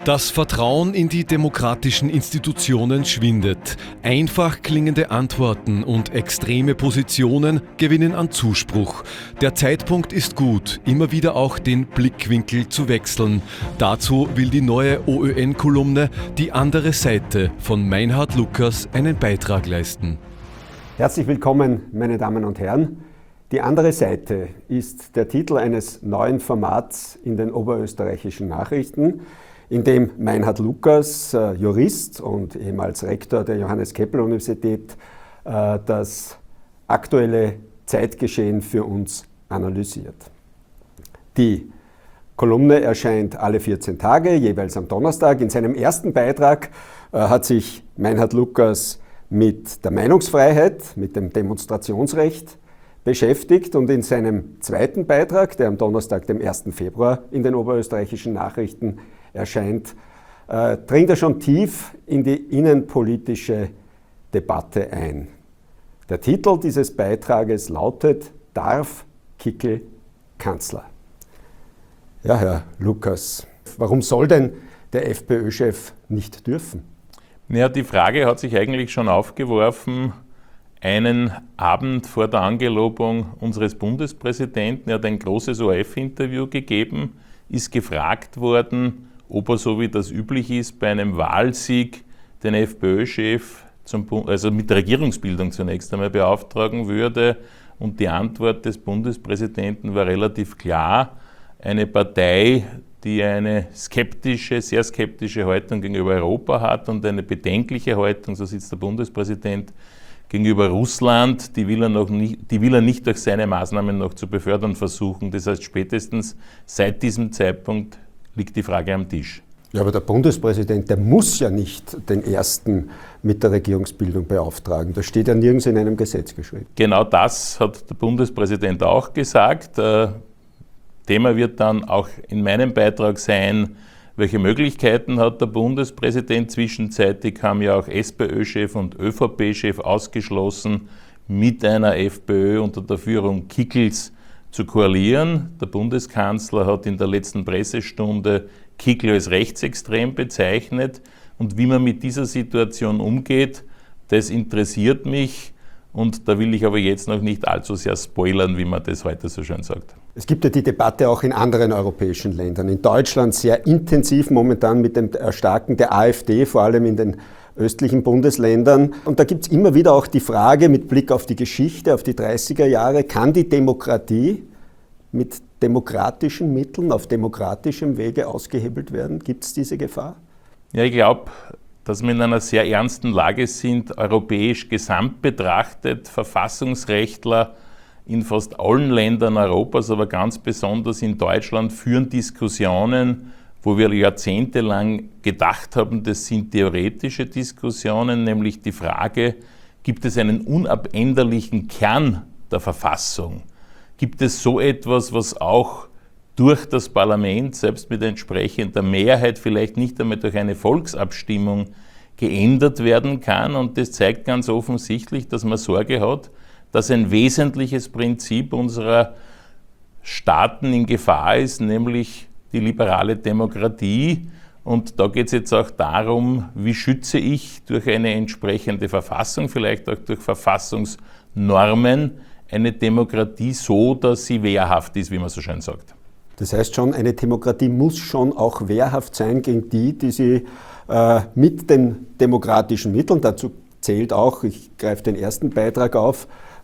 Das Vertrauen in die demokratischen Institutionen schwindet. Einfach klingende Antworten und extreme Positionen gewinnen an Zuspruch. Der Zeitpunkt ist gut, immer wieder auch den Blickwinkel zu wechseln. Dazu will die neue OÖN-Kolumne Die andere Seite von Meinhard Lukas einen Beitrag leisten. Herzlich willkommen, meine Damen und Herren. Die andere Seite ist der Titel eines neuen Formats in den oberösterreichischen Nachrichten, in dem Meinhard Lukas, Jurist und ehemals Rektor der Johannes-Kepler-Universität, das aktuelle Zeitgeschehen für uns analysiert. Die Kolumne erscheint alle 14 Tage, jeweils am Donnerstag. In seinem ersten Beitrag hat sich Meinhard Lukas mit der Meinungsfreiheit, mit dem Demonstrationsrecht beschäftigt, und in seinem zweiten Beitrag, der am Donnerstag, dem 1. Februar in den oberösterreichischen Nachrichten erscheint, dringt er schon tief in die innenpolitische Debatte ein. Der Titel dieses Beitrages lautet: Darf Kickl Kanzler? Ja, Herr Lukas, warum soll denn der FPÖ-Chef nicht dürfen? Ja, die Frage hat sich eigentlich schon aufgeworfen, einen Abend vor der Angelobung unseres Bundespräsidenten. Er hat ein großes ORF-Interview gegeben, ist gefragt worden, ob er, so wie das üblich ist, bei einem Wahlsieg den FPÖ-Chef mit der Regierungsbildung zunächst einmal beauftragen würde. Und die Antwort des Bundespräsidenten war relativ klar: Eine Partei, die eine sehr skeptische Haltung gegenüber Europa hat und eine bedenkliche Haltung, so sitzt der Bundespräsident, gegenüber Russland, die will er nicht durch seine Maßnahmen noch zu befördern versuchen. Das heißt, spätestens seit diesem Zeitpunkt liegt die Frage am Tisch. Ja, aber der Bundespräsident, der muss ja nicht den Ersten mit der Regierungsbildung beauftragen. Das steht ja nirgends in einem Gesetz geschrieben. Genau das hat der Bundespräsident auch gesagt. Thema wird dann auch in meinem Beitrag sein, welche Möglichkeiten hat der Bundespräsident? Zwischenzeitlich haben ja auch SPÖ-Chef und ÖVP-Chef ausgeschlossen, mit einer FPÖ unter der Führung Kickls zu koalieren. Der Bundeskanzler hat in der letzten Pressestunde Kickl als rechtsextrem bezeichnet. Und wie man mit dieser Situation umgeht, das interessiert mich. Und da will ich aber jetzt noch nicht allzu sehr spoilern, wie man das heute so schön sagt. Es gibt ja die Debatte auch in anderen europäischen Ländern. In Deutschland sehr intensiv momentan mit dem Erstarken der AfD, vor allem in den östlichen Bundesländern. Und da gibt es immer wieder auch die Frage mit Blick auf die Geschichte, auf die 30er Jahre, kann die Demokratie mit demokratischen Mitteln, auf demokratischem Wege ausgehebelt werden? Gibt es diese Gefahr? Ja, ich glaube, dass wir in einer sehr ernsten Lage sind, europäisch gesamt betrachtet. Verfassungsrechtler in fast allen Ländern Europas, aber ganz besonders in Deutschland, führen Diskussionen, wo wir jahrzehntelang gedacht haben, das sind theoretische Diskussionen, nämlich die Frage, gibt es einen unabänderlichen Kern der Verfassung? Gibt es so etwas, was auch durch das Parlament, selbst mit entsprechender Mehrheit, vielleicht nicht einmal durch eine Volksabstimmung, geändert werden kann? Und das zeigt ganz offensichtlich, dass man Sorge hat, dass ein wesentliches Prinzip unserer Staaten in Gefahr ist, nämlich die liberale Demokratie. Und da geht es jetzt auch darum, wie schütze ich durch eine entsprechende Verfassung, vielleicht auch durch Verfassungsnormen, eine Demokratie so, dass sie wehrhaft ist, wie man so schön sagt. Das heißt schon, eine Demokratie muss schon auch wehrhaft sein gegen die sie mit den demokratischen Mitteln, dazu zählt auch, ich greife den ersten Beitrag auf,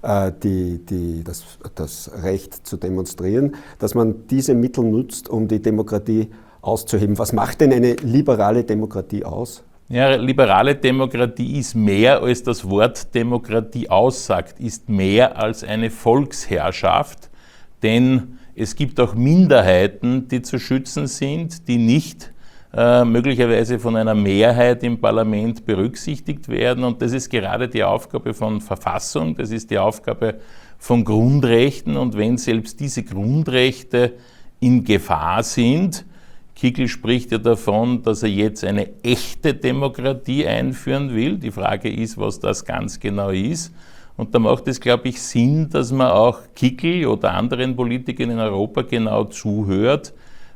das Recht zu demonstrieren, dass man diese Mittel nutzt, um die Demokratie auszuheben. Was macht denn eine liberale Demokratie aus? Ja, liberale Demokratie ist mehr, als das Wort Demokratie aussagt, ist mehr als eine Volksherrschaft, denn es gibt auch Minderheiten, die zu schützen sind, die nicht möglicherweise von einer Mehrheit im Parlament berücksichtigt werden. Und das ist gerade die Aufgabe von Verfassung, das ist die Aufgabe von Grundrechten. Und wenn selbst diese Grundrechte in Gefahr sind, Kickl spricht ja davon, dass er jetzt eine echte Demokratie einführen will. Die Frage ist, was das ganz genau ist. Und da macht es, glaube ich, Sinn, dass man auch Kickl oder anderen Politikern in Europa genau zuhört,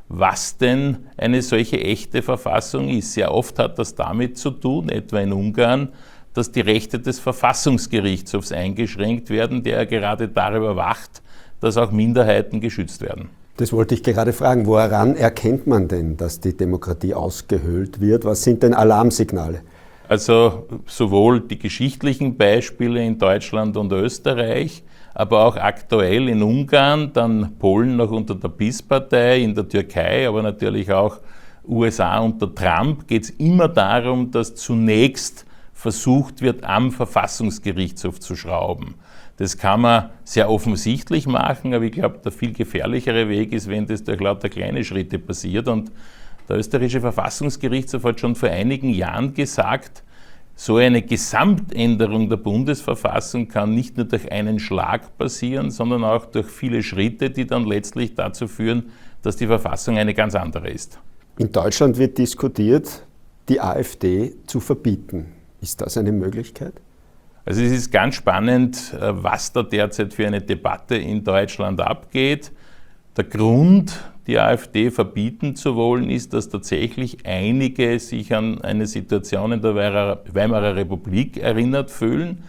was denn eine solche echte Verfassung ist. Sehr oft hat das damit zu tun, etwa in Ungarn, dass die Rechte des Verfassungsgerichtshofs eingeschränkt werden, der gerade darüber wacht, dass auch Minderheiten geschützt werden. Das wollte ich gerade fragen. Woran erkennt man denn, dass die Demokratie ausgehöhlt wird? Was sind denn Alarmsignale? Also sowohl die geschichtlichen Beispiele in Deutschland und Österreich, aber auch aktuell in Ungarn, dann Polen noch unter der PiS-Partei, in der Türkei, aber natürlich auch USA unter Trump, geht es immer darum, dass zunächst versucht wird, am Verfassungsgerichtshof zu schrauben. Das kann man sehr offensichtlich machen, aber ich glaube, der viel gefährlichere Weg ist, wenn das durch lauter kleine Schritte passiert. Und der österreichische Verfassungsgerichtshof hat schon vor einigen Jahren gesagt, so eine Gesamtänderung der Bundesverfassung kann nicht nur durch einen Schlag passieren, sondern auch durch viele Schritte, die dann letztlich dazu führen, dass die Verfassung eine ganz andere ist. In Deutschland wird diskutiert, die AfD zu verbieten. Ist das eine Möglichkeit? Also es ist ganz spannend, was da derzeit für eine Debatte in Deutschland abgeht. Der Grund, die AfD verbieten zu wollen, ist, dass tatsächlich einige sich an eine Situation in der Weimarer Republik erinnert fühlen.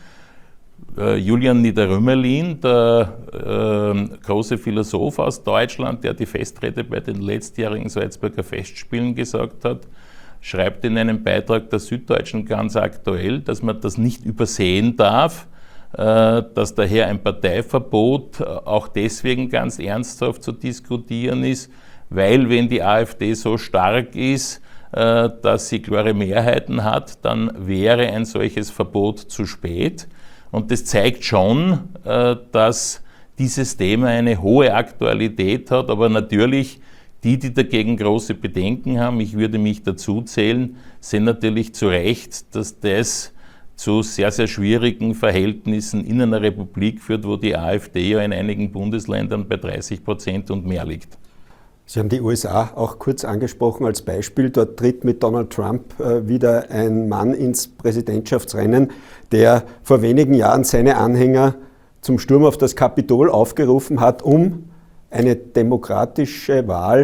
Julian Niederrümelin, der große Philosoph aus Deutschland, der die Festrede bei den letztjährigen Salzburger Festspielen gesagt hat, schreibt in einem Beitrag der Süddeutschen ganz aktuell, dass man das nicht übersehen darf, dass daher ein Parteiverbot auch deswegen ganz ernsthaft zu diskutieren ist, weil wenn die AfD so stark ist, dass sie klare Mehrheiten hat, dann wäre ein solches Verbot zu spät. Und das zeigt schon, dass dieses Thema eine hohe Aktualität hat, aber natürlich die dagegen große Bedenken haben, ich würde mich dazu zählen, sehen natürlich zu Recht, dass das zu sehr, sehr schwierigen Verhältnissen in einer Republik führt, wo die AfD ja in einigen Bundesländern bei 30% und mehr liegt. Sie haben die USA auch kurz angesprochen als Beispiel. Dort tritt mit Donald Trump wieder ein Mann ins Präsidentschaftsrennen, der vor wenigen Jahren seine Anhänger zum Sturm auf das Kapitol aufgerufen hat, um eine demokratische Wahl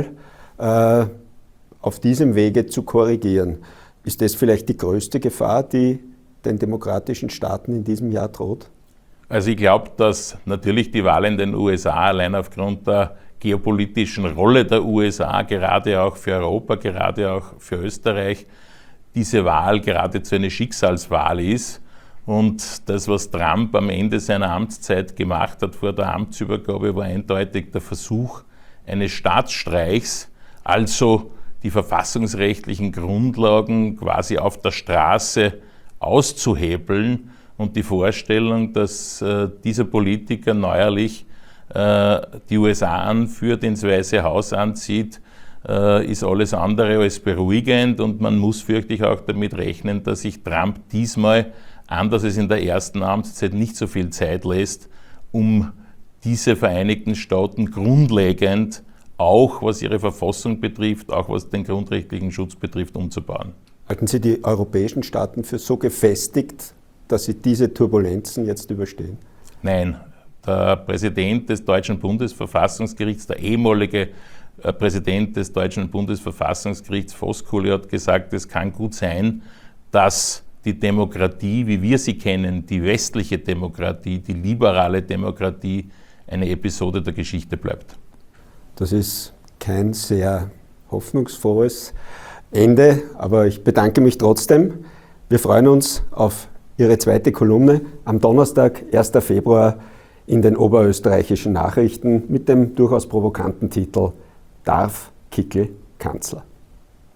auf diesem Wege zu korrigieren. Ist das vielleicht die größte Gefahr, die den demokratischen Staaten in diesem Jahr droht? Also ich glaube, dass natürlich die Wahl in den USA allein aufgrund der geopolitischen Rolle der USA, gerade auch für Europa, gerade auch für Österreich, diese Wahl geradezu eine Schicksalswahl ist. Und das, was Trump am Ende seiner Amtszeit gemacht hat vor der Amtsübergabe, war eindeutig der Versuch eines Staatsstreichs, also die verfassungsrechtlichen Grundlagen quasi auf der Straße auszuhebeln. Und die Vorstellung, dass dieser Politiker neuerlich die USA anführt, ins Weiße Haus anzieht, ist alles andere als beruhigend. Und man muss fürchte ich auch damit rechnen, dass sich Trump diesmal, anders als in der ersten Amtszeit, nicht so viel Zeit lässt, um diese Vereinigten Staaten grundlegend, auch was ihre Verfassung betrifft, auch was den grundrechtlichen Schutz betrifft, umzubauen. Halten Sie die europäischen Staaten für so gefestigt, dass sie diese Turbulenzen jetzt überstehen? Nein. Der Präsident des Deutschen Bundesverfassungsgerichts, der ehemalige Präsident des Deutschen Bundesverfassungsgerichts, Voskuhle, hat gesagt, es kann gut sein, dass die Demokratie, wie wir sie kennen, die westliche Demokratie, die liberale Demokratie, eine Episode der Geschichte bleibt. Das ist kein sehr hoffnungsvolles Ende, aber ich bedanke mich trotzdem. Wir freuen uns auf Ihre zweite Kolumne am Donnerstag, 1. Februar, in den oberösterreichischen Nachrichten mit dem durchaus provokanten Titel: Darf Kickl Kanzler?